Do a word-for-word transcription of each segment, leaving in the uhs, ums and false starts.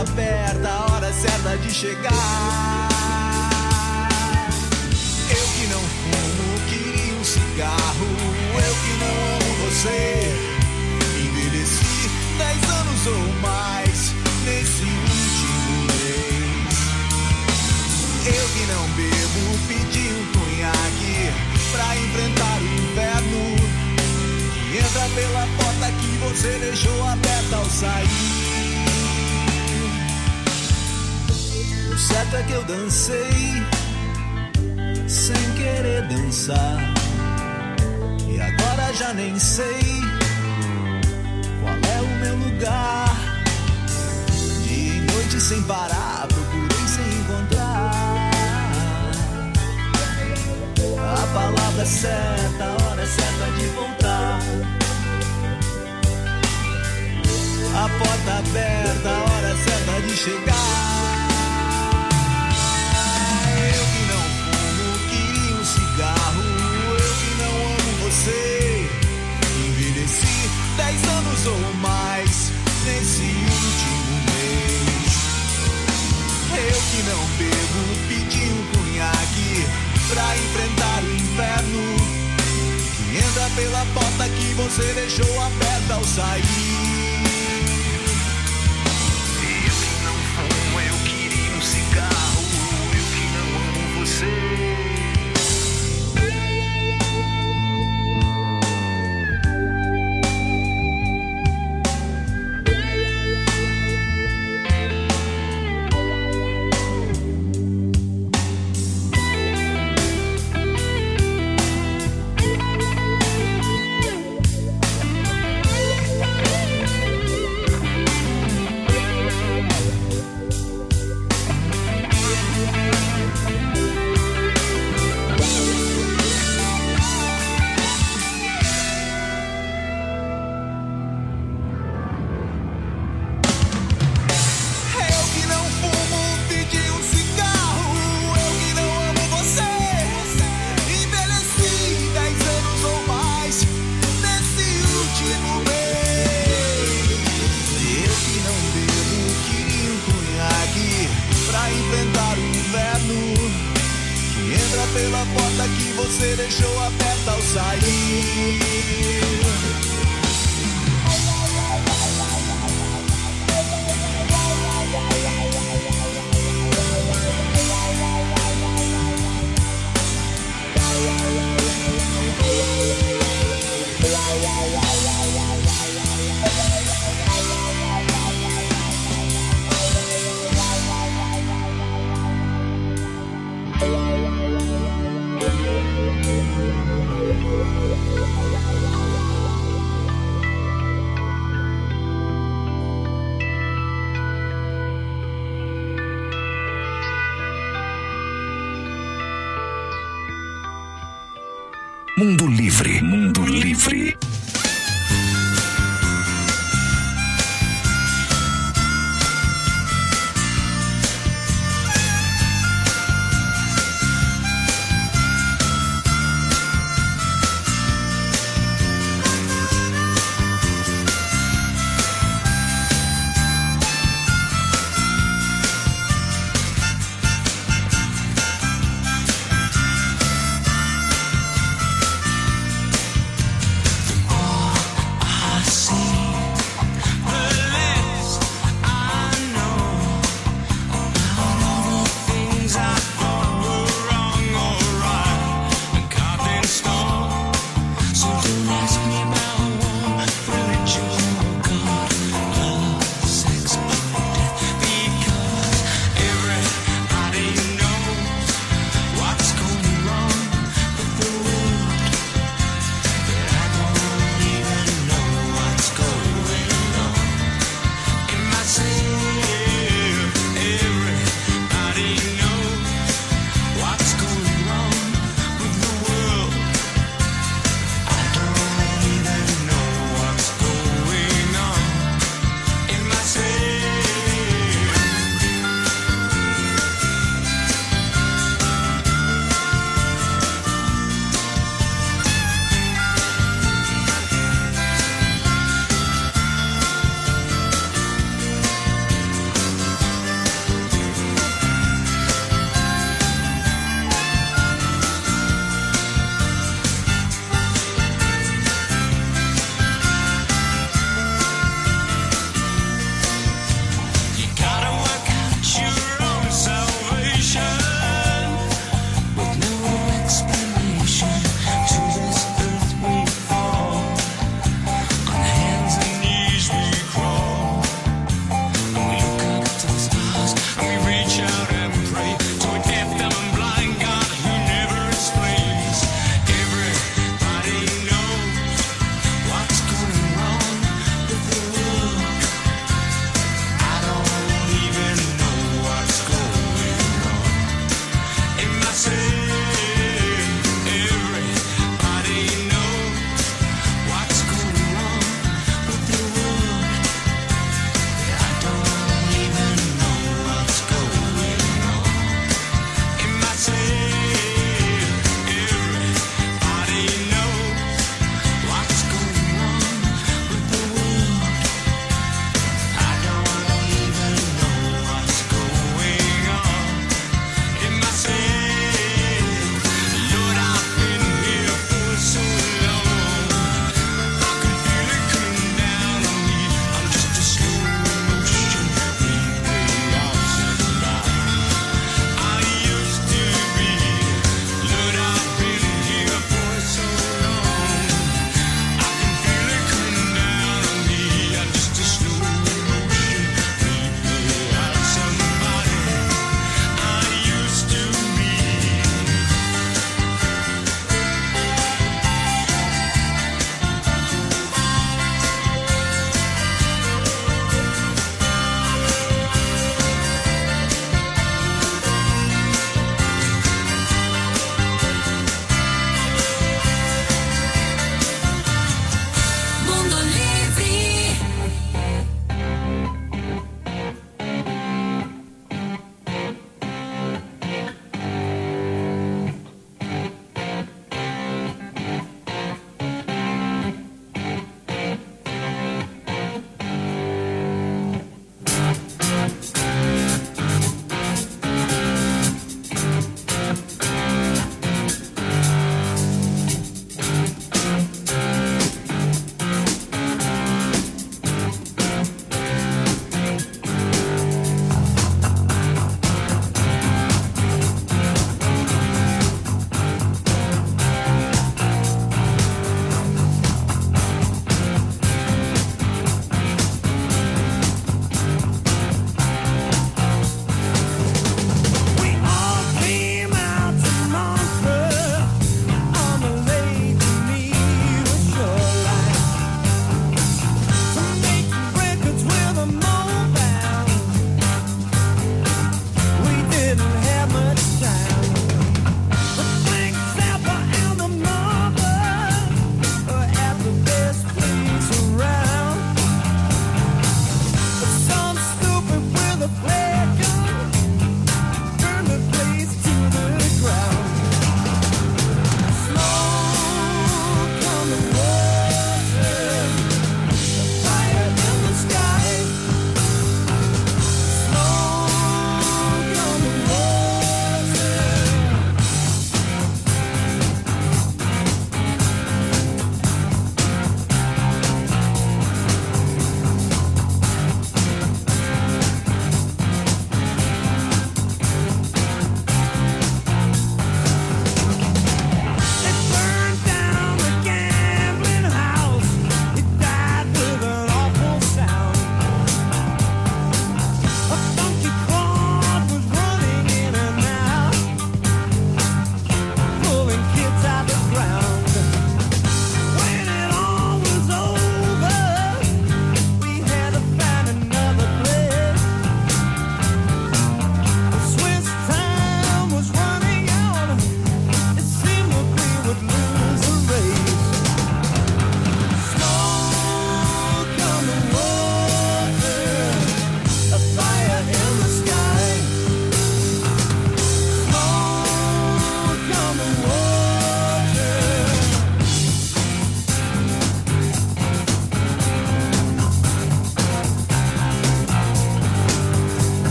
aberta, a hora certa de chegar. Eu que não fumo, queria um cigarro. Eu que não amo você. Envelheci dez anos ou mais nesse último mês. Eu que não bebo, pedi um conhaque pra enfrentar o inverno que entra pela porta que você deixou aberta ao sair. O certo é que eu dancei sem querer dançar, e agora já nem sei qual é o meu lugar. Dia e noite sem parar, procurei sem encontrar a palavra certa, a hora certa de voltar. A porta aberta, a hora certa de chegar. Eu que não fumo, queria um cigarro. Eu que não amo você. Envelheci dez anos ou mais nesse último mês. Eu que não bebo, pedi um conhaque pra enfrentar o inverno que entra pela porta que você deixou aberta ao sair. Eu que não fumo, eu queria um cigarro. Eu que não amo você. Pela porta que você deixou aberta ao sair. Mundo Livre, Mundo Livre.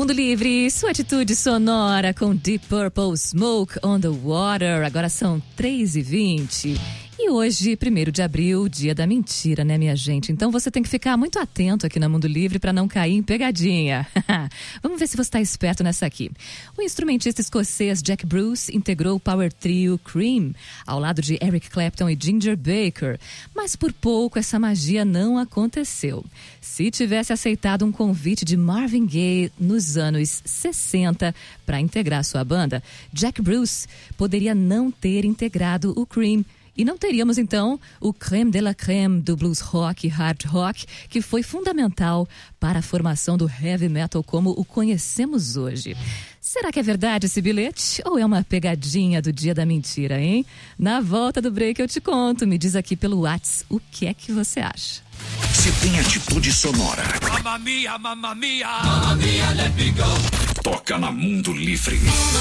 Mundo Livre, sua atitude sonora com Deep Purple, Smoke on the Water. Agora são três e vinte. E hoje, primeiro de abril, dia da mentira, né, minha gente? Então você tem que ficar muito atento aqui na Mundo Livre para não cair em pegadinha. Vamos ver se você está esperto nessa aqui. O instrumentista escocês Jack Bruce integrou o power trio Cream ao lado de Eric Clapton e Ginger Baker. Mas por pouco essa magia não aconteceu. Se tivesse aceitado um convite de Marvin Gaye nos anos sessenta para integrar sua banda, Jack Bruce poderia não ter integrado o Cream. E não teríamos, então, o crème de la crème do blues rock e hard rock, que foi fundamental para a formação do heavy metal como o conhecemos hoje. Será que é verdade esse bilhete? Ou é uma pegadinha do dia da mentira, hein? Na volta do break eu te conto. Me diz aqui pelo WhatsApp o que é que você acha. Se tem atitude sonora. Mamma mia, mamma mia, mamma mia, let me go. Toca na Mundo Livre.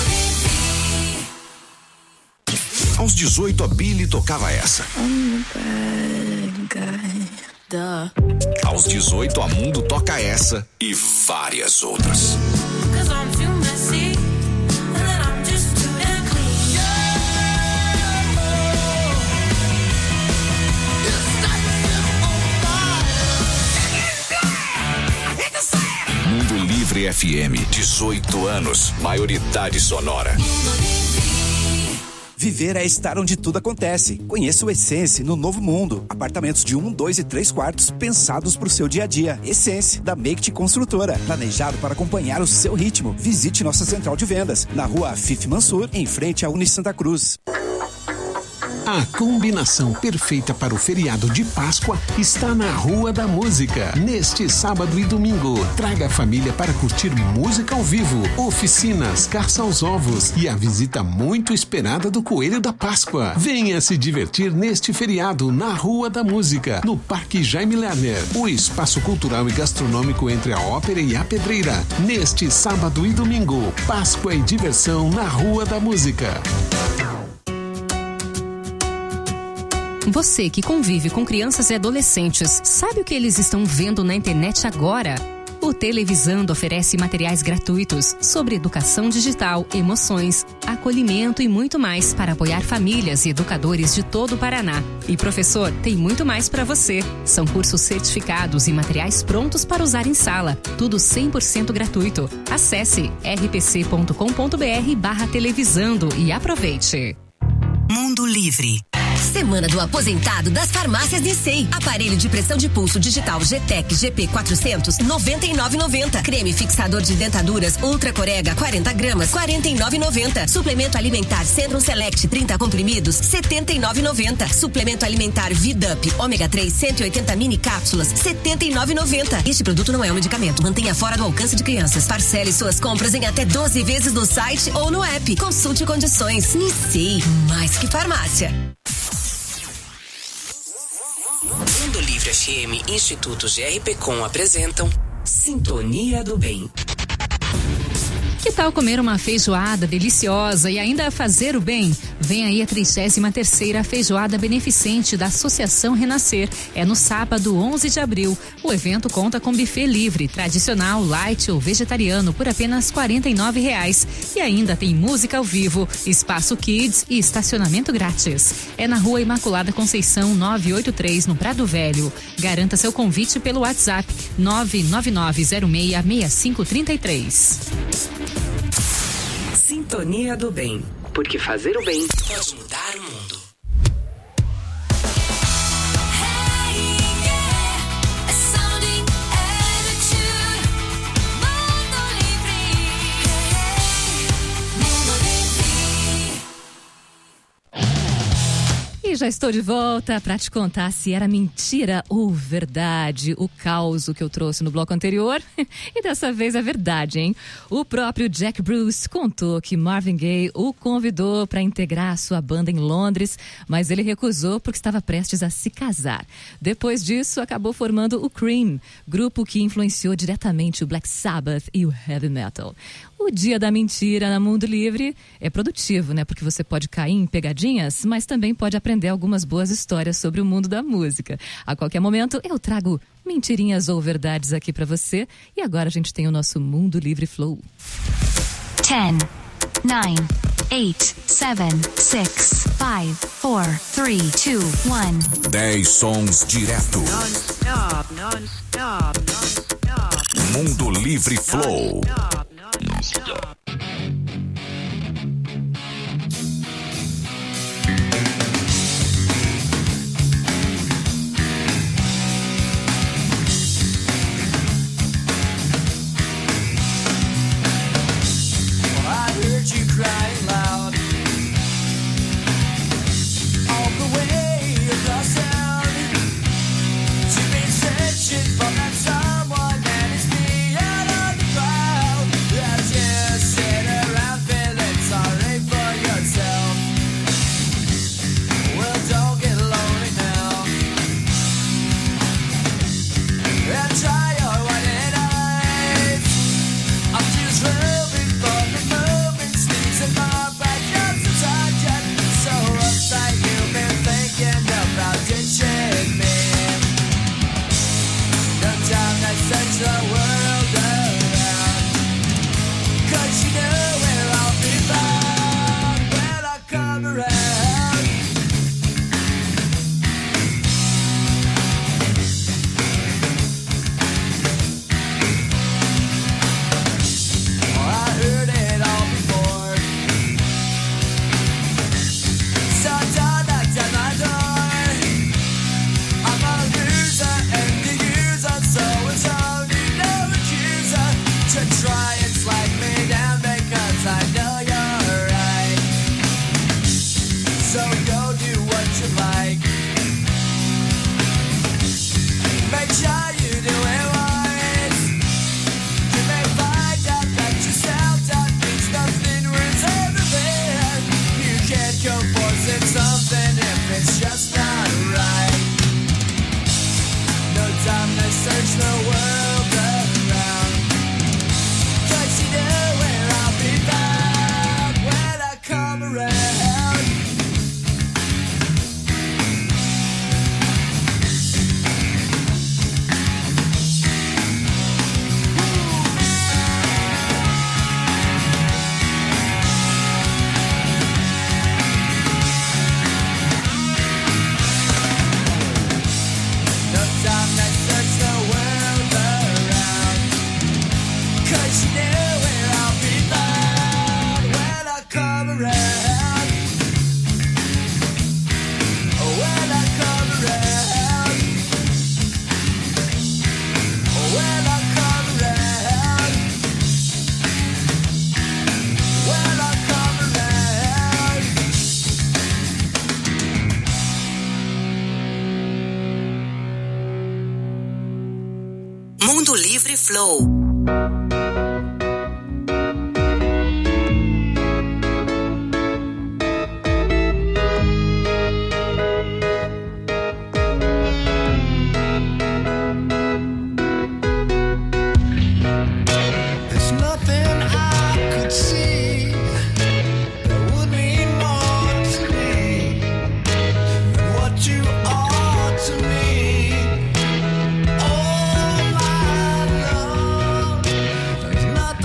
Aos dezoito, a Billy tocava essa. Aos dezoito, a Mundo toca essa e várias outras. Mundo Livre F M, dezoito anos, maioridade sonora. Viver é estar onde tudo acontece. Conheça o Essence no Novo Mundo. Apartamentos de um, dois e três quartos pensados para o seu dia a dia. Essence, da Make Construtora. Planejado para acompanhar o seu ritmo. Visite nossa central de vendas, na rua Afif Mansur, em frente à Uni Santa Cruz. A combinação perfeita para o feriado de Páscoa está na Rua da Música. Neste sábado e domingo, traga a família para curtir música ao vivo, oficinas, caça aos ovos e a visita muito esperada do Coelho da Páscoa. Venha se divertir neste feriado na Rua da Música, no Parque Jaime Lerner, o espaço cultural e gastronômico entre a Ópera e a Pedreira. Neste sábado e domingo, Páscoa e diversão na Rua da Música. Você que convive com crianças e adolescentes, sabe o que eles estão vendo na internet agora? O Televisando oferece materiais gratuitos sobre educação digital, emoções, acolhimento e muito mais para apoiar famílias e educadores de todo o Paraná. E professor, tem muito mais para você. São cursos certificados e materiais prontos para usar em sala. Tudo cem por cento gratuito. Acesse r p c ponto com ponto b r barra televisando e aproveite. Mundo Livre. Semana do Aposentado das Farmácias Nissei. Aparelho de pressão de pulso digital G-Tec G P quatrocentos, noventa e nove reais e noventa centavos. Creme fixador de dentaduras Ultra Corega, quarenta gramas, quarenta e nove reais e noventa centavos. Suplemento alimentar Centrum Select, trinta comprimidos, setenta e nove reais e noventa centavos. Suplemento alimentar Vidup Ômega três, cento e oitenta mini cápsulas, setenta e nove reais e noventa centavos. Este produto não é um medicamento. Mantenha fora do alcance de crianças. Parcele suas compras em até doze vezes no site ou no app. Consulte condições. Nissei, mais que farmácia. Mundo Livre F M e Instituto G R P Com apresentam Sintonia do Bem. Que tal comer uma feijoada deliciosa e ainda fazer o bem? Vem aí a trigésima terceira Feijoada Beneficente da Associação Renascer. É no sábado, onze de abril. O evento conta com buffet livre, tradicional, light ou vegetariano por apenas quarenta e nove reais. E ainda tem música ao vivo, espaço kids e estacionamento grátis. É na Rua Imaculada Conceição novecentos e oitenta e três, no Prado Velho. Garanta seu convite pelo WhatsApp nove nove nove zero seis seis cinco três três. Sintonia do Bem. Porque fazer o bem pode mudar o mundo. E já estou de volta para te contar se era mentira ou verdade o caos que eu trouxe no bloco anterior. E dessa vez é verdade, hein? O próprio Jack Bruce contou que Marvin Gaye o convidou para integrar a sua banda em Londres, mas ele recusou porque estava prestes a se casar. Depois disso, acabou formando o Cream, grupo que influenciou diretamente o Black Sabbath e o heavy metal. O Dia da Mentira na Mundo Livre é produtivo, né? Porque você pode cair em pegadinhas, mas também pode aprender algumas boas histórias sobre o mundo da música. A qualquer momento eu trago mentirinhas ou verdades aqui pra você. E agora a gente tem o nosso Mundo Livre Flow. ten, nine, eight, seven, six, five, four, three, two, one. dez sons direto. Non-stop, non-stop, non-stop. Mundo Livre Flow. Non-stop, non-stop. I heard you crying loud all the way across town. You've been searching for that someone that is beyond the crowd. As you sit around feeling sorry for yourself. Well, don't get lonely now. And try your white eyes. I'm just hoping for the moment sleeps in my backyard since I got so uptight. You've been thinking about ditching me. No time to search the world around, 'cause you know where I'll be found when I come around. Oh, I heard it all before. So don't knock down my door. I'm a loser and the user, so it's only no accuser to try and slide me down because I know you're right. So go do what you like. Make sure you do it wise. You may find out that yourself that means nothing worth everything. You can't go forcing something if it's just not right. No time to search the world around, 'cause you know where I'll be found when I come around. No time to search the world around, 'cause you know where I'll be found when I come around. Oh, when I come around. Oh, when I come around. When I come around. Mundo Livre Flow. There's nothing I could see that would mean more to me than what you are to me. Oh, my love, there's nothing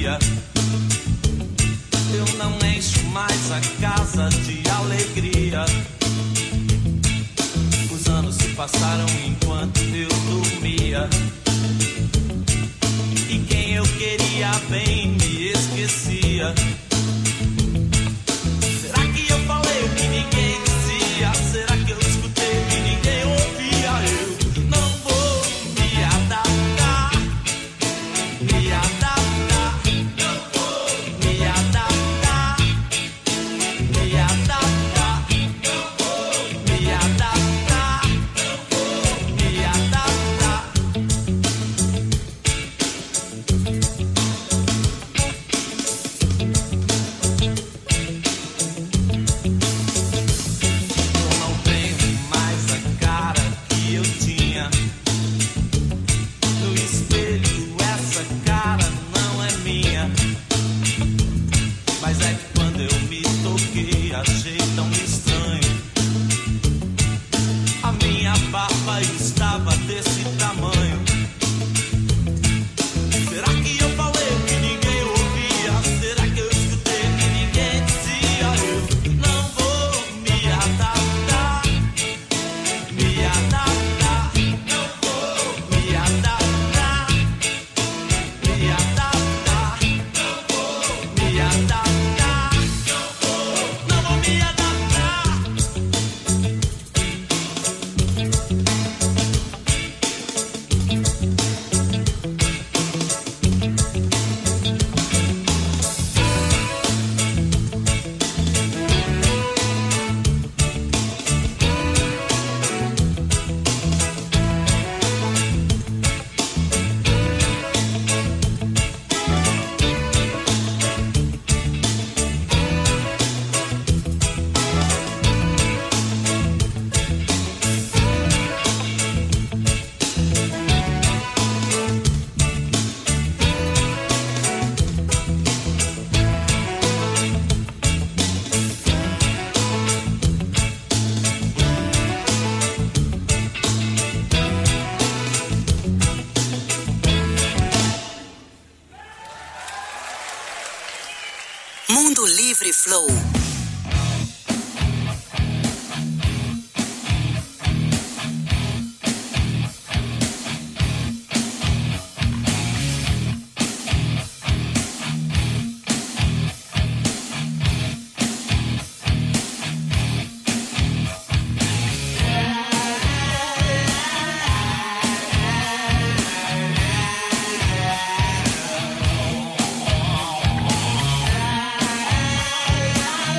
dia. Eu não encho mais a casa de alegria. Os anos se passaram enquanto eu dormia. E quem eu queria bem me esquecia. Será que eu falei o que ninguém dizia? Será que eu escutei o que ninguém ouvia? Eu não vou me adaptar, me adaptar, não vou me adaptar, me adaptar, não vou me adaptar, não vou me adaptar. Eu não tenho mais a cara que eu tinha. No espelho essa cara não é minha. Mas é que quando eu me toquei achei tão estranho. A minha barba estava desse tamanho. Será que eu falei o que ninguém ouvia? Será que eu escutei o que ninguém dizia? Eu não vou me adaptar, me adaptar, não vou me adaptar, me adaptar, não vou me adaptar, não vou, não vou me adaptar. Mundo Livre Flow. Yeah.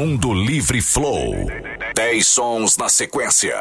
Mundo Livre Flow. dez sons na sequência.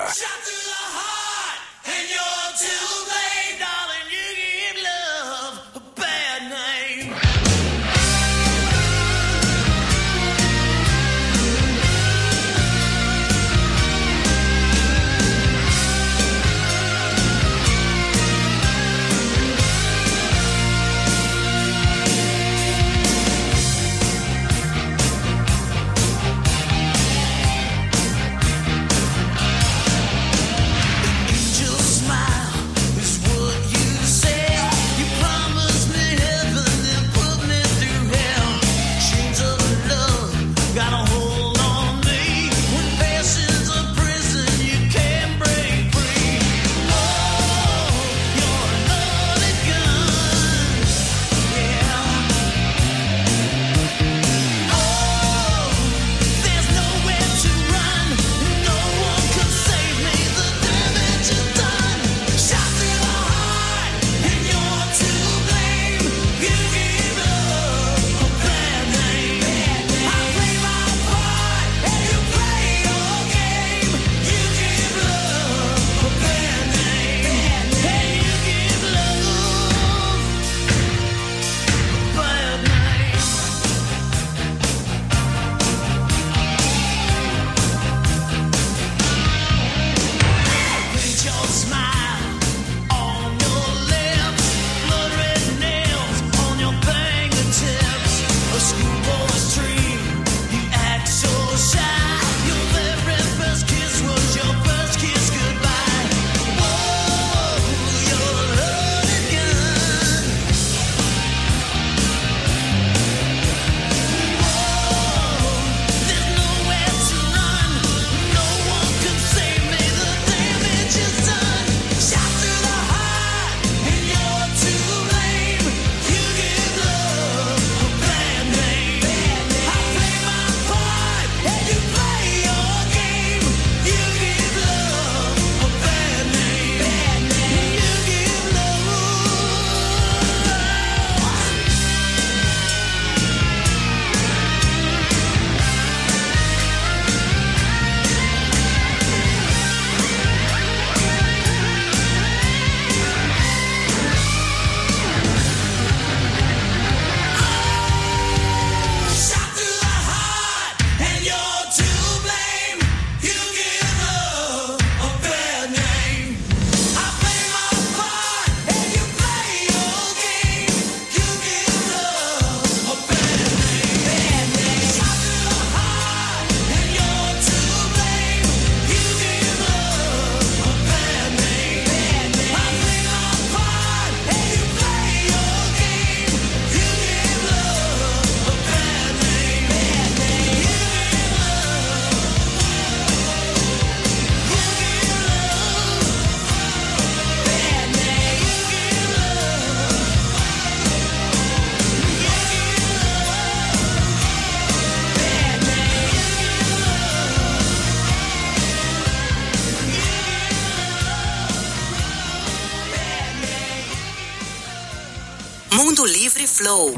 Mundo Livre Flow.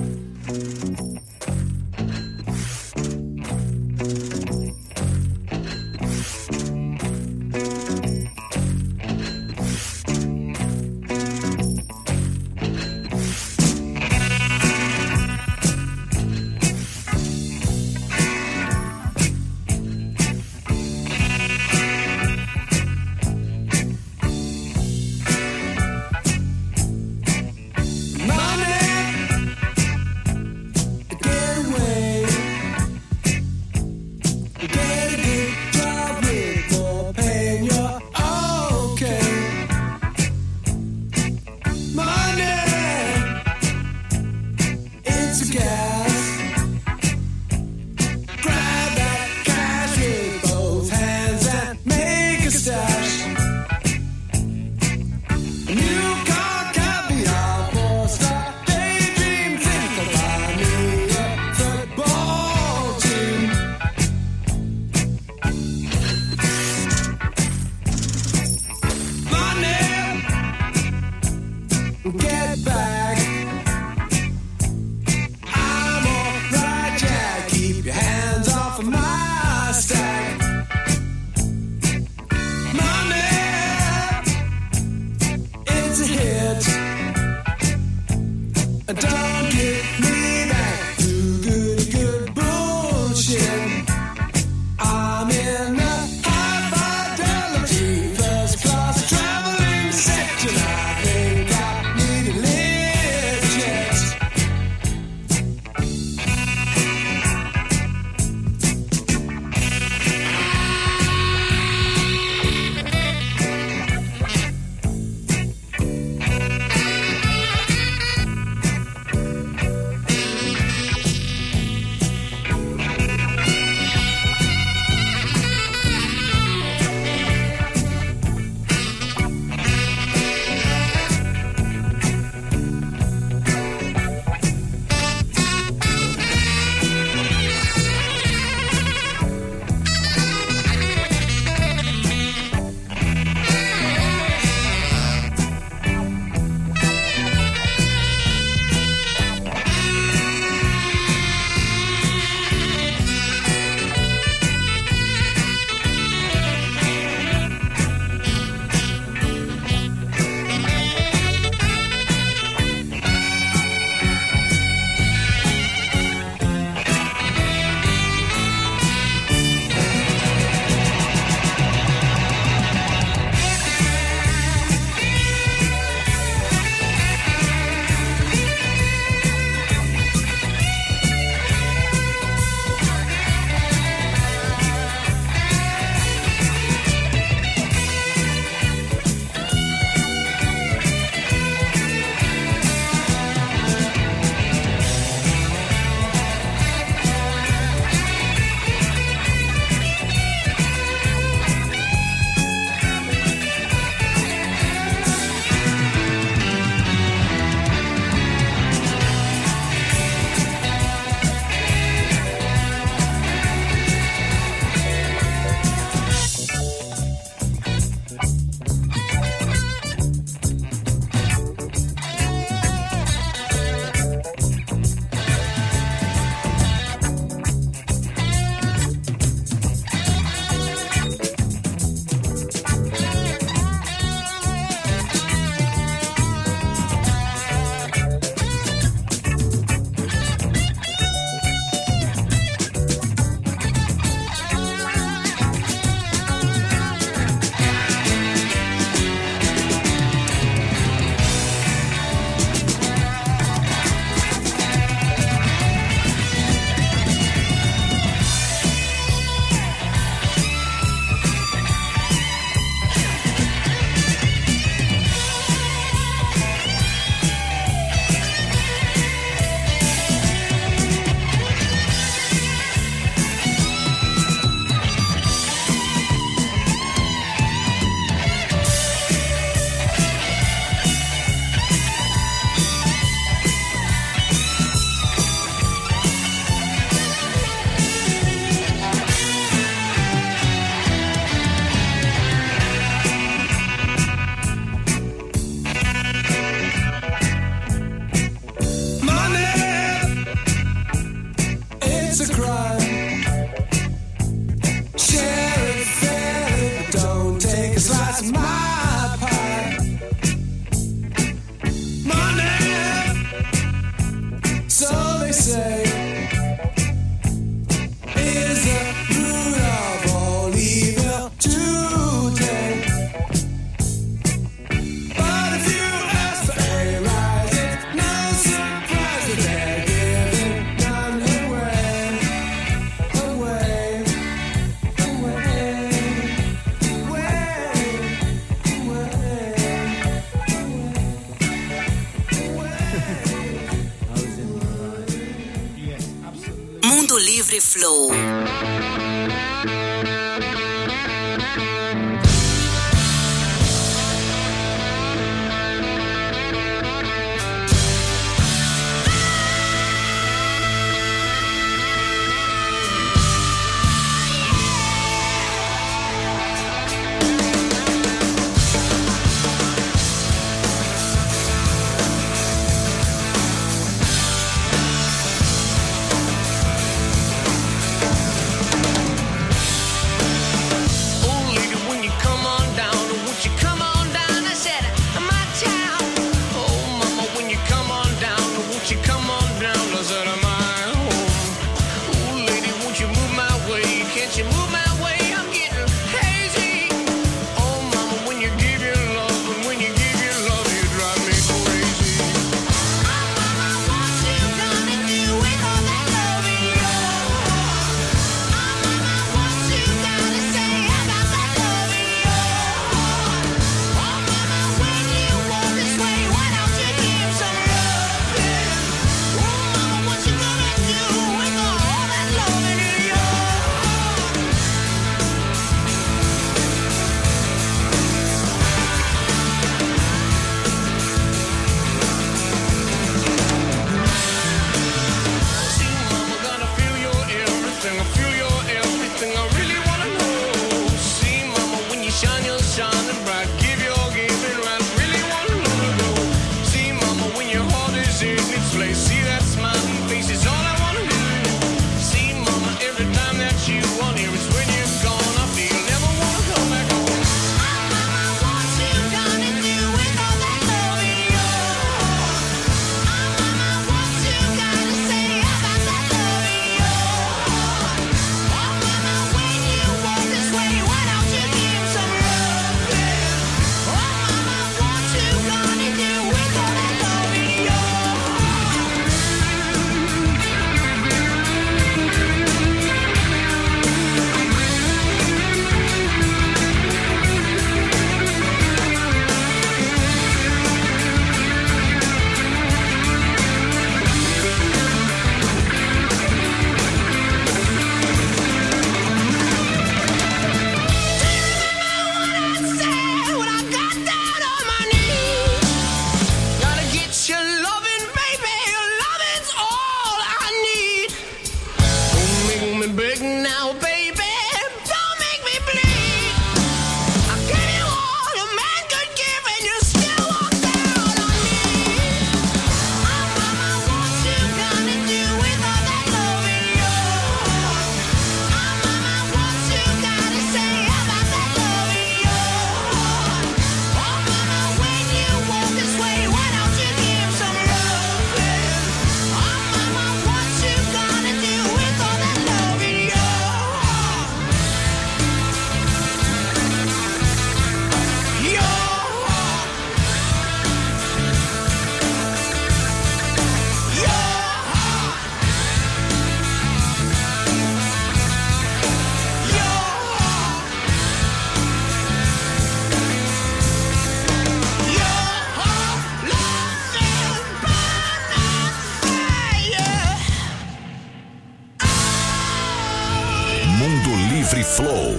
Get back. I'm it's a crime. Share it, share it, but don't take a slice of my pie. Money, so they say, is the root of all evil today. But if you ask for a rise, it's no surprise that they're giving none away, away, away, away, Mundo Livre Flow. Livre Flow.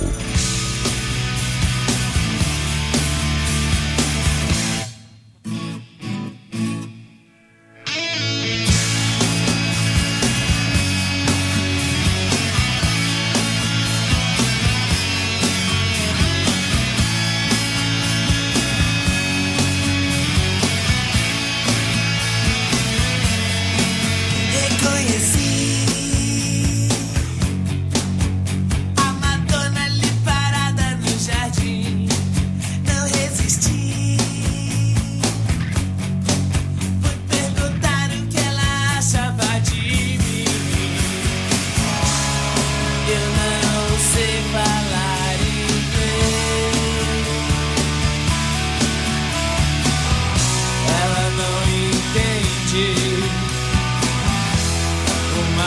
Reconheci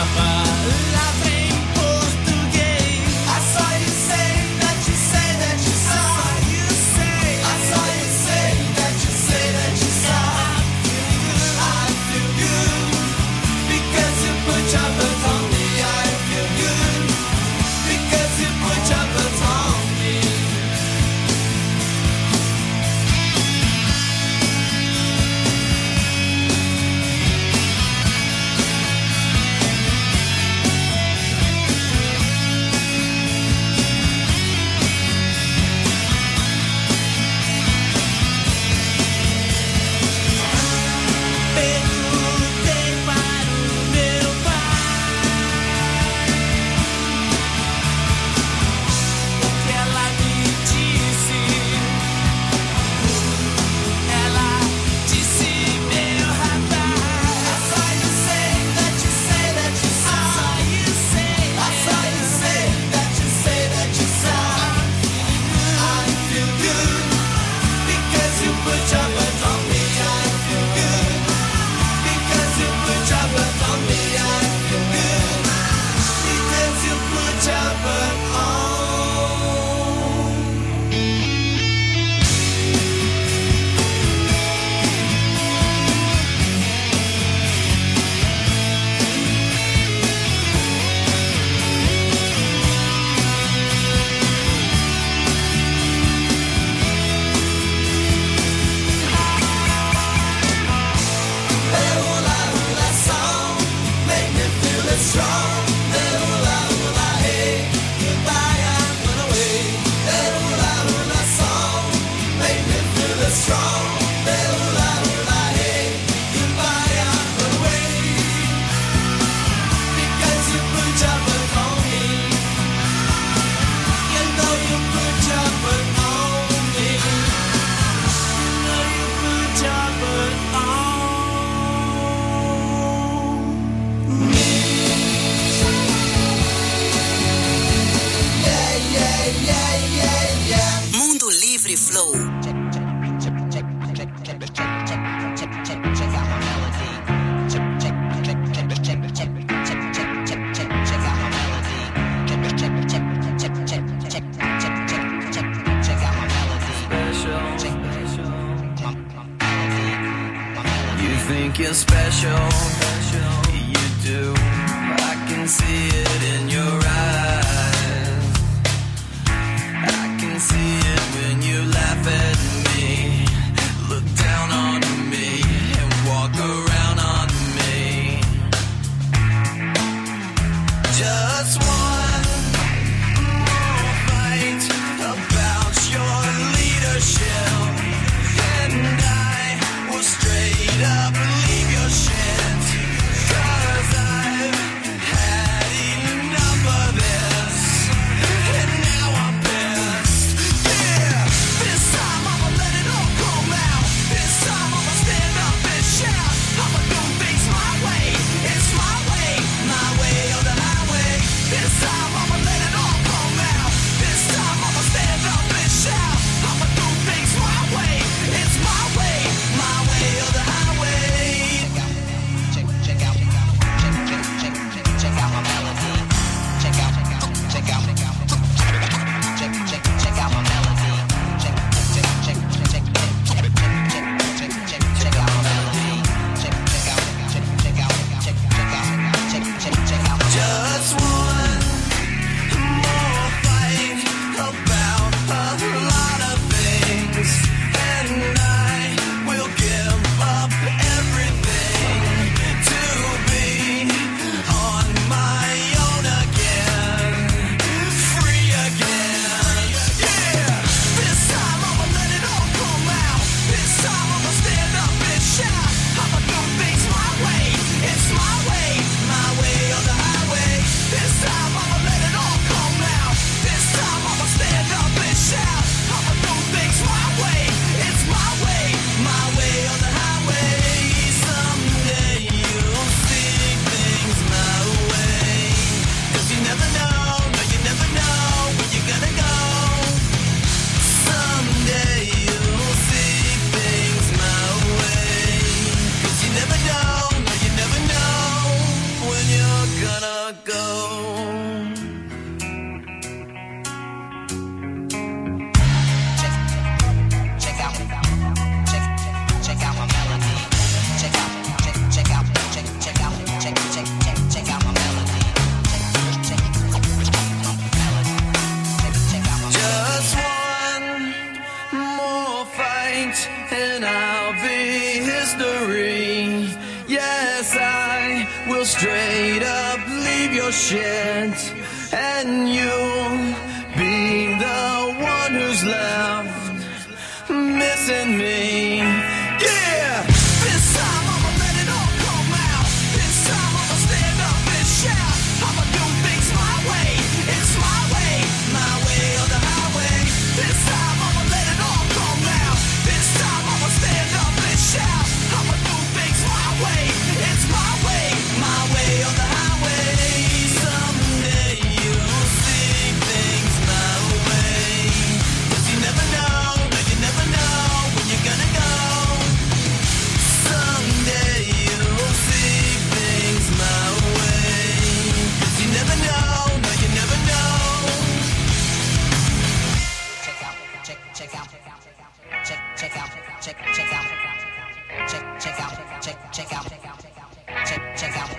palavra em português. I saw you say that you say that you saw. You say, I saw you say that you say that you saw. I feel good because you put your hands on me. I feel good because you put your hands on me. Perguntei para o meu pai o que ela me disse. Ela disse, meu rapaz, I saw you say that you say that you saw. You say, I saw you say that you say that you saw. I feel good because you put your hands on me. I feel good because you put your hands on me. I feel good because you put your hands on. That hula hula song made me feel it strong. That hula hula hey, goodbye and run away. That hula hula song made me feel it strong. That hula hula hey, goodbye and run away. Because you put your foot on me. You know you put your foot on me. You know you put your foot on. Mundo Livre Flow. You think you're special, you do. I can see it in your eyes. I can see it when you laugh at me, look down on me, and walk around on me. Just one more fight about your leadership, and I will straight up leave your shit. go. And I'll be history. Yes, I will straight up leave your shit, and you'll be the one who's left missing me. Yeah, this time I'ma let it all come out. This time I'ma stand up and shout. I'ma do things my way. It's my way, my way or the highway. This time I'ma let it all come out. This time I'ma stand up and shout. I'ma do things my way. It's my way, my way or the highway. Someday you'll see things my way. 'Cause you never know, no, you never know when you're gonna go. Someday you'll see things my way. 'Cause you never know, no, you never know. Check out, check, check out, check, check out, check, check out, check, check out, check, check out, check, check out.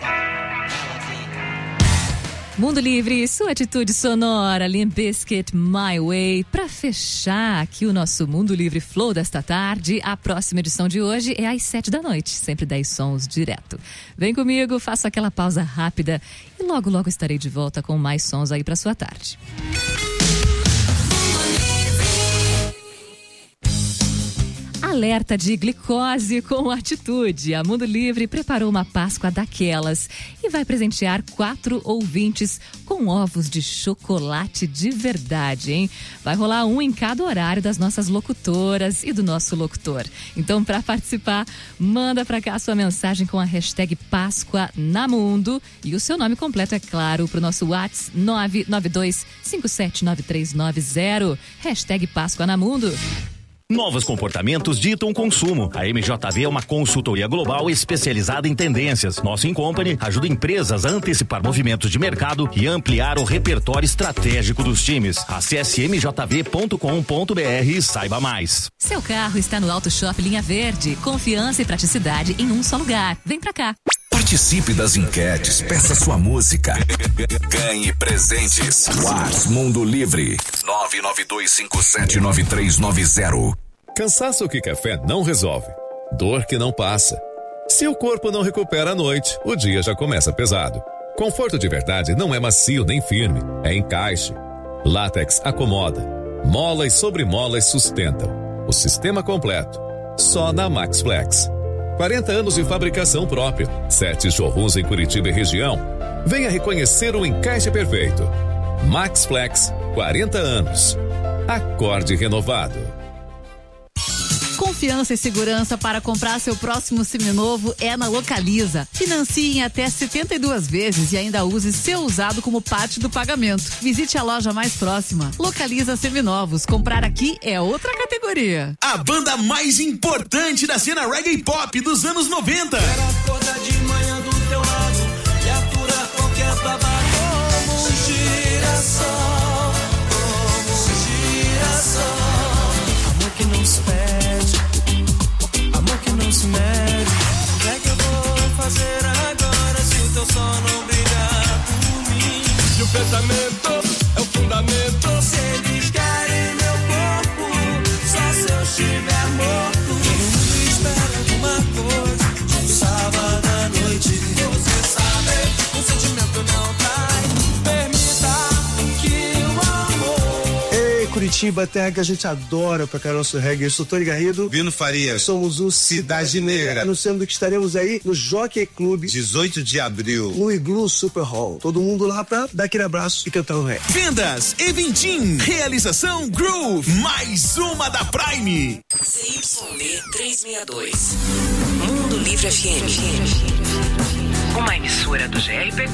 Mundo Livre, sua atitude sonora, Limp Bizkit, My Way. Para fechar aqui o nosso Mundo Livre Flow desta tarde, a próxima edição de hoje é às sete da noite, sempre dez sons direto. Vem comigo, faço aquela pausa rápida e logo, logo estarei de volta com mais sons aí para sua tarde. Alerta de glicose com atitude. A Mundo Livre preparou uma Páscoa daquelas e vai presentear quatro ouvintes com ovos de chocolate de verdade, hein? Vai rolar um em cada horário das nossas locutoras e do nosso locutor. Então, para participar, manda para cá a sua mensagem com a hashtag Páscoa na Mundo e o seu nome completo, é claro, para o nosso WhatsApp nove nove dois cinco sete nove três nove zero. Hashtag Páscoa na Mundo. Novos comportamentos ditam consumo. A M J V é uma consultoria global especializada em tendências. Nosso Incompany ajuda empresas a antecipar movimentos de mercado e ampliar o repertório estratégico dos times. Acesse m j v ponto com ponto b r e saiba mais. Seu carro está no Auto Shop Linha Verde. Confiança e praticidade em um só lugar. Vem pra cá. Participe das enquetes, peça sua música, ganhe presentes. WhatsApp Mundo Livre nove nove dois cinco sete nove três nove zero. Cansaço que café não resolve, dor que não passa. Se o corpo não recupera à noite, o dia já começa pesado. Conforto de verdade não é macio nem firme, é encaixe. Látex acomoda, molas sobre molas sustentam. O sistema completo, só na MaxFlex. quarenta anos de fabricação própria, sete showrooms em Curitiba e região. Venha reconhecer o encaixe perfeito. MaxFlex, quarenta anos. Acorde renovado. Confiança e segurança para comprar seu próximo seminovo é na Localiza. Financie em até setenta e duas vezes e ainda use seu usado como parte do pagamento. Visite a loja mais próxima. Localiza Seminovos. Comprar aqui é outra categoria. A banda mais importante da cena reggae pop dos anos noventa. Quero acordar de manhã do teu lado e aturar qualquer babado. Como um girassol, como um girassol. Amor que não se pede, amor que não se mede. O que é que eu vou fazer agora se o teu sol não brilhar por mim? E o pensamento é o fundamento. Se eles querem meu corpo, só se eu estiver morto. Todo mundo espera alguma coisa de um sábado à noite. Você sabe, o sentimento não trai. Permita que o amor. Ei, Curitiba, terra que a gente adora pra caramba nosso reggae. Eu sou Tony Garrido. Vino Faria. Somos o Cidade Negra. Anunciando que estaremos aí no Jockey Club. dezoito de abril. No Iglu Super Hall. Todo mundo lá pra dar aquele abraço e cantar o reggae. Vendas Eventim. Realização Groove. Mais uma da Prime. C Y D trezentos e sessenta e dois. Mundo Livre F M. Uma emissora do G R P